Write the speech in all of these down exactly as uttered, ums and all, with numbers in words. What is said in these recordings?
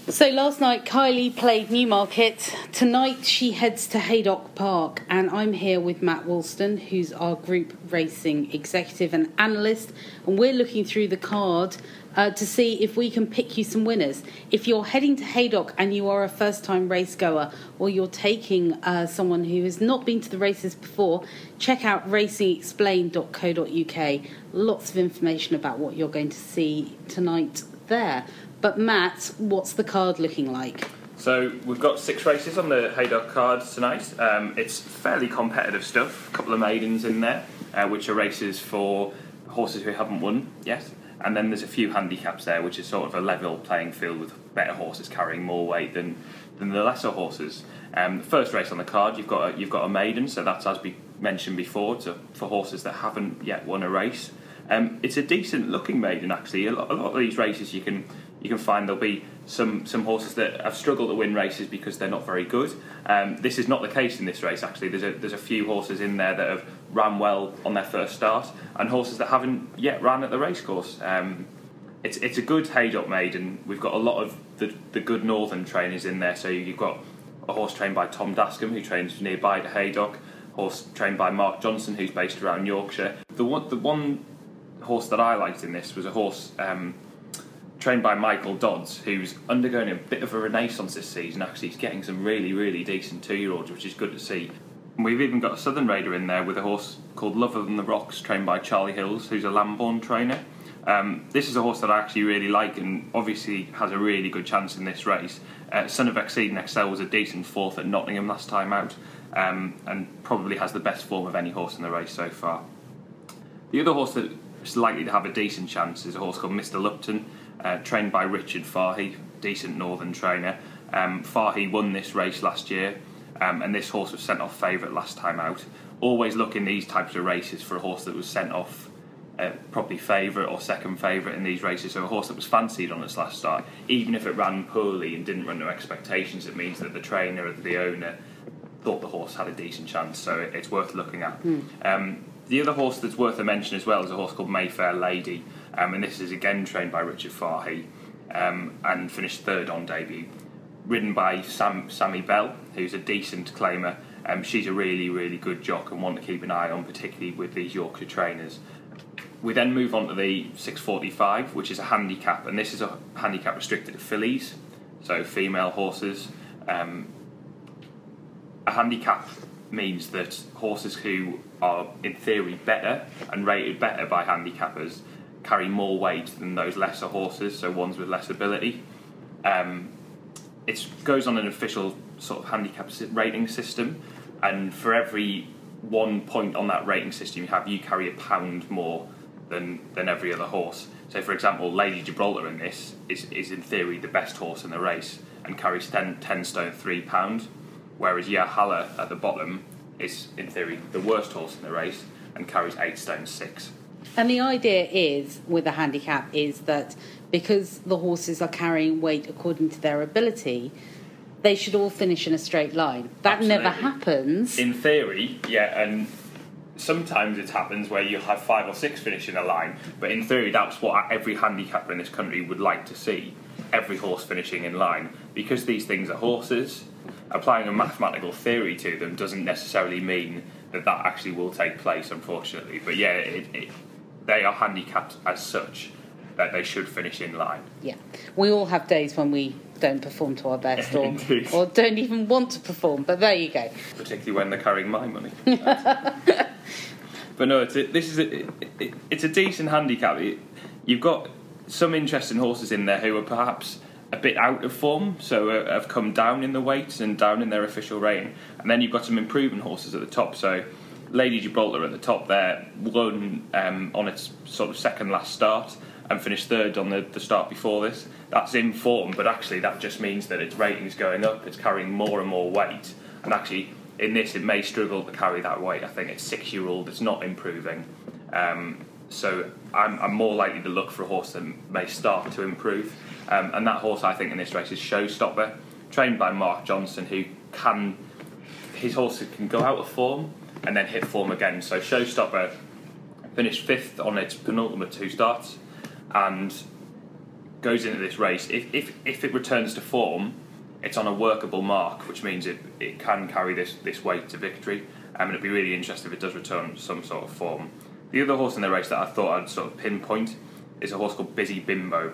So last night Kylie played Newmarket. Tonight she heads to Haydock Park, and I'm here with Matt Woolston, who's our group racing executive and analyst, and we're looking through the card uh, to see if we can pick you some winners. If you're heading to Haydock and you are a first-time race goer, or you're taking uh, someone who has not been to the races before, check out racing explained dot co dot uk. Lots of information about what you're going to see tonight there. But Matt, what's the card looking like? So we've got six races on the Haydock card tonight. Um, it's fairly competitive stuff. A couple of maidens in there, uh, which are races for horses who haven't won yet. And then there's a few handicaps there, which is sort of a level playing field with better horses carrying more weight than, than the lesser horses. Um, the first race on the card, you've got a, you've got a maiden, so that's, as we mentioned before, to, for horses that haven't yet won a race. Um, it's a decent looking maiden, actually. A lot, a lot of these races you can you can find there'll be some, some horses that have struggled to win races because they're not very good. Um, this is not the case in this race, actually. There's a, there's a few horses in there that have ran well on their first start, and horses that haven't yet ran at the racecourse. Um, it's it's a good Haydock maiden. We've got a lot of the, the good northern trainers in there. So you've got a horse trained by Tom Dascombe, who trains nearby to Haydock. Horse trained by Mark Johnson, who's based around Yorkshire. The one the one horse that I liked in this was a horse um, trained by Michael Dodds, who's undergoing a bit of a renaissance this season. Actually, he's getting some really, really decent two-year-olds, which is good to see. And we've even got a Southern Raider in there with a horse called Lover Than the Rocks, trained by Charlie Hills, who's a Lambourn trainer. Um, this is a horse that I actually really like, and obviously has a really good chance in this race. Uh, Son of Exceed and Excel was a decent fourth at Nottingham last time out, um, and probably has the best form of any horse in the race so far. The other horse that is likely to have a decent chance is a horse called Mister Lupton, uh, trained by Richard Fahey, decent northern trainer. Um, Fahey won this race last year, um, and this horse was sent off favourite last time out. Always look in these types of races for a horse that was sent off uh, probably favourite or second favourite in these races, so a horse that was fancied on its last start. Even if it ran poorly and didn't run to expectations, it means that the trainer or the owner thought the horse had a decent chance, so it, it's worth looking at. Mm. Um, The other horse that's worth a mention as well is a horse called Mayfair Lady, um, and this is again trained by Richard Fahey, um, and finished third on debut. Ridden by Sam, Sammy Bell, who's a decent claimer. Um, she's a really, really good jock and one to keep an eye on, particularly with these Yorkshire trainers. We then move on to the six forty-five, which is a handicap, and this is a handicap restricted to fillies, so female horses. Um, a handicap means that horses who are in theory better and rated better by handicappers carry more weight than those lesser horses, so ones with less ability. Um, it goes on an official sort of handicap rating system, and for every one point on that rating system you have, you carry a pound more than than every other horse. So for example, Lady Gibraltar in this is, is in theory the best horse in the race and carries ten, ten stone three pound, whereas Yahala at the bottom is in theory the worst horse in the race and carries eight stone six. And the idea is, with a handicap, is that because the horses are carrying weight according to their ability, they should all finish in a straight line. That Absolutely. Never happens. In theory, yeah, and sometimes it happens where you have five or six finish in a line, but in theory that's what every handicapper in this country would like to see, every horse finishing in line. Because these things are horses, applying a mathematical theory to them doesn't necessarily mean that that actually will take place, unfortunately. But yeah, it, it, they are handicapped as such that they should finish in line. Yeah, we all have days when we don't perform to our best or, or don't even want to perform, but there you go. Particularly when they're carrying my money. But no, it's a, this is a, it, it's a decent handicap. It, you've got some interesting horses in there who are perhaps a bit out of form, so uh, have come down in the weights and down in their official rating. And then you've got some improving horses at the top. So Lady Gibraltar at the top there won um, on its sort of second last start and finished third on the, the start before this. That's in form, but actually that just means that its rating's going up, it's carrying more and more weight. And actually in this it may struggle to carry that weight. I think it's six-year-old, it's not improving. Um, so I'm, I'm more likely to look for a horse that may start to improve. Um, and that horse I think in this race is Showstopper, trained by Mark Johnson, who can, his horse can go out of form and then hit form again. So Showstopper finished fifth on its penultimate two starts, and goes into this race. If if if it returns to form, it's on a workable mark, which means it, it can carry this, this weight to victory. Um, and it'd be really interesting if it does return to some sort of form. The other horse in the race that I thought I'd sort of pinpoint is a horse called Busy Bimbo,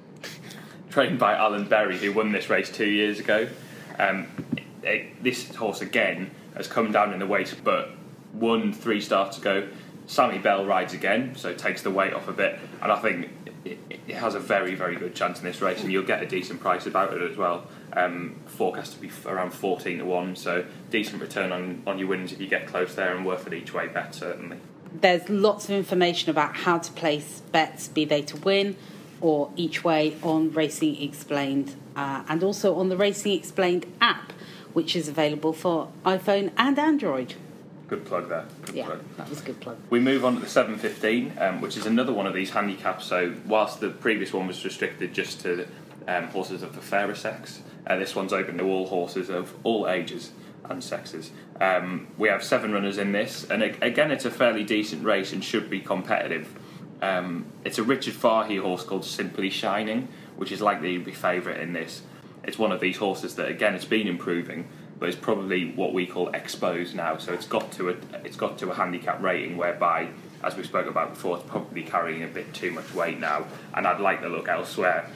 trained by Alan Berry, who won this race two years ago. Um, it, this horse again has come down in the weight, but won three starts ago. Sammy Bell rides again, so it takes the weight off a bit, and I think it, it has a very, very good chance in this race, and you'll get a decent price about it as well. Um, forecast to be f- around fourteen to one, so decent return on, on your winnings if you get close there, and worth an each way bet certainly. There's lots of information about how to place bets, be they to win or each way, on Racing Explained, uh, and also on the Racing Explained app, which is available for iPhone and Android. Good plug there. Good yeah, plug. That was a good plug. We move on to the seven fifteen, um, which is another one of these handicaps. So whilst the previous one was restricted just to um, horses of the fairer sex, uh, this one's open to all horses of all ages and sexes. Um, we have seven runners in this, and it, again, it's a fairly decent race and should be competitive. Um, it's a Richard Fahey horse called Simply Shining, which is likely to be favourite in this. It's one of these horses that, again, it's been improving, but it's probably what we call exposed now. So it's got to a it's got to a handicap rating whereby, as we spoke about before, it's probably carrying a bit too much weight now, and I'd like to look elsewhere.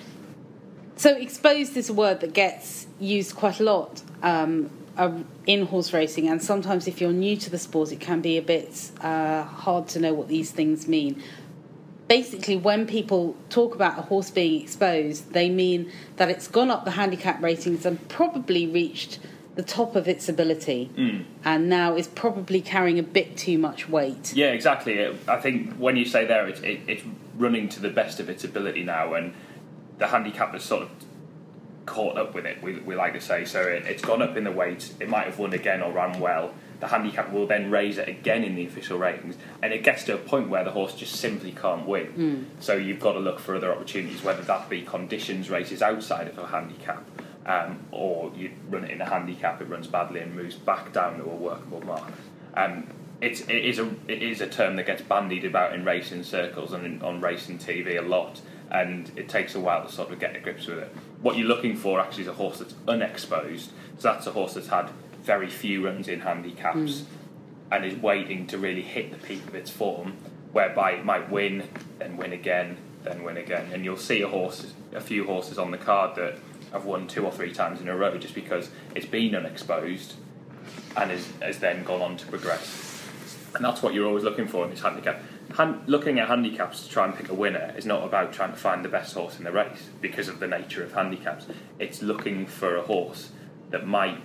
So exposed is a word that gets used quite a lot um, uh, in horse racing, and sometimes if you're new to the sport, it can be a bit uh, hard to know what these things mean. Basically, when people talk about a horse being exposed, they mean that it's gone up the handicap ratings and probably reached the top of its ability, mm. and now is probably carrying a bit too much weight. Yeah, exactly. I think when you say there, it's, it, it's running to the best of its ability now, and the handicap has sort of caught up with it, we, we like to say. So it, it's gone up in the weight, it might have won again or ran well. The handicap will then raise it again in the official ratings, and it gets to a point where the horse just simply can't win. Mm. So you've got to look for other opportunities, whether that be conditions races outside of a handicap, um, or you run it in a handicap, it runs badly and moves back down to a workable mark. Um, it's, it, is a, it is a term that gets bandied about in racing circles and in, on racing T V a lot, and it takes a while to sort of get to grips with it. What you're looking for actually is a horse that's unexposed, so that's a horse that's had very few runs in handicaps mm. and is waiting to really hit the peak of its form, whereby it might win, then win again, then win again. And you'll see a horse, a few horses on the card that have won two or three times in a row just because it's been unexposed and has, has then gone on to progress. And that's what you're always looking for in this handicap. Han- looking at handicaps to try and pick a winner is not about trying to find the best horse in the race because of the nature of handicaps. It's looking for a horse that might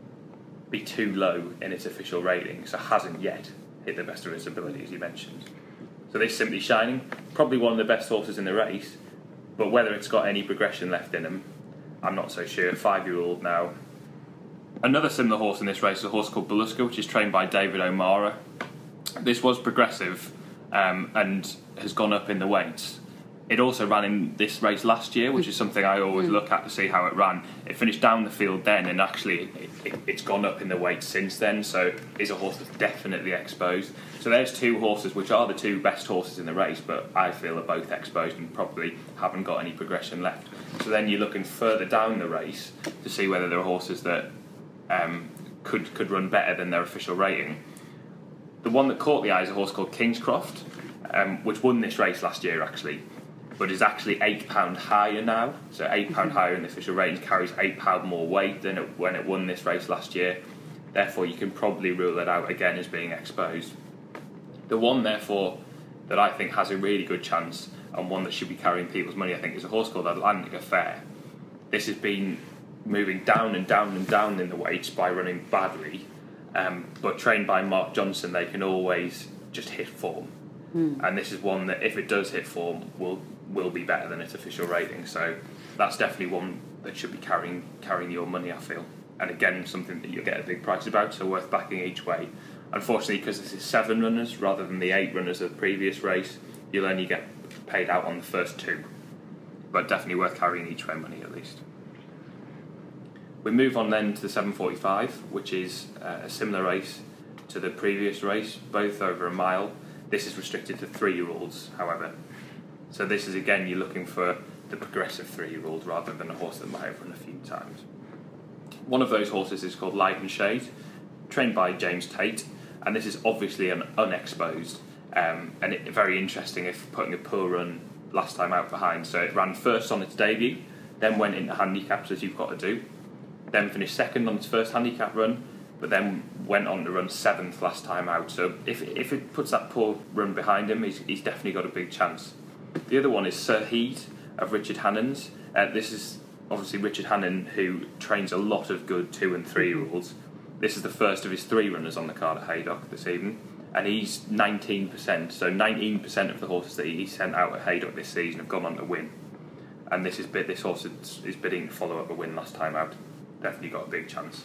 be too low in its official rating, so hasn't yet hit the best of its ability, as you mentioned. So this Simply Shining, probably one of the best horses in the race, but whether it's got any progression left in him, I'm not so sure. Five-year-old now. Another similar horse in this race is a horse called Beluska, which is trained by David O'Mara. This was progressive um, and has gone up in the weights. It also ran in this race last year, which is something I always look at to see how it ran. It finished down the field then, and actually it, it, it's gone up in the weight since then, so is a horse that's definitely exposed. So there's two horses which are the two best horses in the race, but I feel are both exposed and probably haven't got any progression left. So then you're looking further down the race to see whether there are horses that um, could, could run better than their official rating. The one that caught the eye is a horse called Kingscroft, um, which won this race last year actually, but is actually eight pounds higher now. So eight pounds higher in the official rating, carries eight pounds more weight than it, when it won this race last year. Therefore, you can probably rule it out again as being exposed. The one, therefore, that I think has a really good chance and one that should be carrying people's money, I think, is a horse called Atlantic Affair. This has been moving down and down and down in the weights by running badly, um, but trained by Mark Johnson, they can always just hit form. Mm. And this is one that, if it does hit form, will will be better than its official rating. So that's definitely one that should be carrying carrying your money, I feel. And again, something that you'll get a big price about, so worth backing each way. Unfortunately, because this is seven runners rather than the eight runners of the previous race, you'll only get paid out on the first two. But definitely worth carrying each way money at least. We move on then to the seven forty-five, which is uh, a similar race to the previous race, both over a mile. This is restricted to three-year-olds, however. So this is, again, you're looking for the progressive three-year-old rather than a horse that might have run a few times. One of those horses is called Light and Shade, trained by James Tate, and this is obviously an unexposed, um, and it, very interesting if putting a poor run last time out behind. So it ran first on its debut, then went into handicaps as you've got to do, then finished second on its first handicap run, but then went on to run seventh last time out. So if if it puts that poor run behind him, he's, he's definitely got a big chance. The other one is Sir Heed of Richard Hannon's. Uh, this is obviously Richard Hannon, who trains a lot of good two and three year olds. This is the first of his three runners on the card at Haydock this evening, and he's nineteen percent. So nineteen percent of the horses that he sent out at Haydock this season have gone on to win. And this is bit this horse is, is bidding to follow up a win last time out. Definitely got a big chance.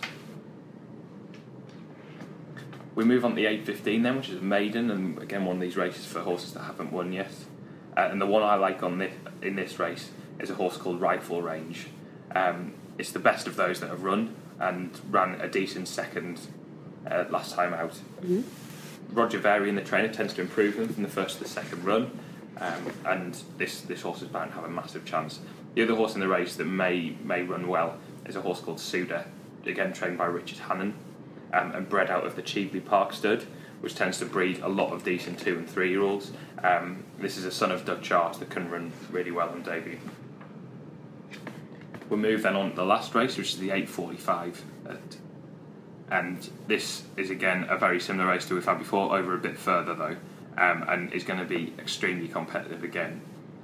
We move on to the eight fifteen then, which is a maiden, and again one of these races for horses that haven't won yet. Uh, and the one I like on this in this race is a horse called Rightful Range. Um, it's the best of those that have run and ran a decent second uh, last time out. Mm-hmm. Roger Varian, the trainer, tends to improve them from the first to the second run, um, and this this horse is bound to have a massive chance. The other horse in the race that may may run well is a horse called Suda, again trained by Richard Hannon. Um, and bred out of the Cheveley Park stud, which tends to breed a lot of decent two and three year olds. Um, this is a son of Doug Chart that can run really well on debut. We'll move then on to the last race, which is the eight forty-five, at, and this is again a very similar race to we've had before, over a bit further though, um, and is going to be extremely competitive again.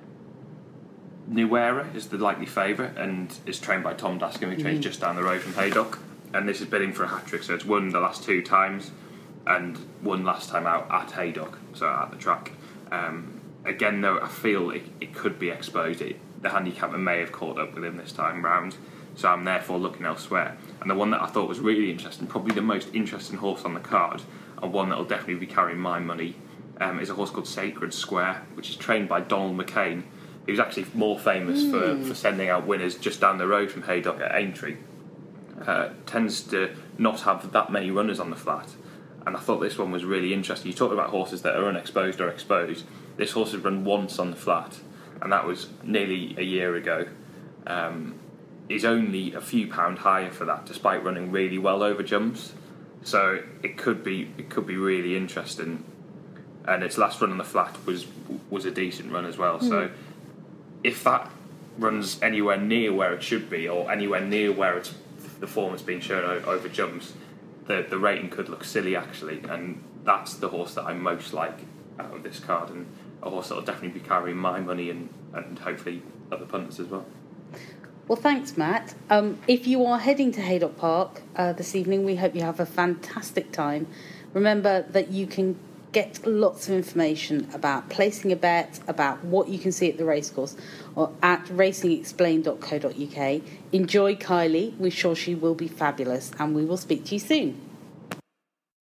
Nuera is the likely favourite and is trained by Tom Dascombe, who trains mm. just down the road from Haydock. And this is bidding for a hat-trick, so it's won the last two times and won last time out at Haydock, so at the track. Um, again, though, I feel it, it could be exposed. It, the handicapper may have caught up with him this time round, so I'm therefore looking elsewhere. And the one that I thought was really interesting, probably the most interesting horse on the card, and one that will definitely be carrying my money, um, is a horse called Sacred Square, which is trained by Donald McCain, who's actually more famous mm. for, for sending out winners just down the road from Haydock at Aintree. Uh, tends to not have that many runners on the flat, and I thought this one was really interesting. You talk about horses that are unexposed or exposed. This horse has run once on the flat, and that was nearly a year ago. Um, he's only a few pound higher for that, despite running really well over jumps. So it could be it could be really interesting. And its last run on the flat was was a decent run as well. Mm. So if that runs anywhere near where it should be, or anywhere near where it's the form that's been shown over jumps, the the rating could look silly actually, and that's the horse that I most like out of this card, and a horse that will definitely be carrying my money and, and hopefully other punters as well. Well, thanks, Matt. Um, if you are heading to Haydock Park uh, this evening, we hope you have a fantastic time. Remember that you can get lots of information about placing a bet, about what you can see at the racecourse, or at racing explained dot co dot uk. Enjoy Kylie. We're sure she will be fabulous, and we will speak to you soon.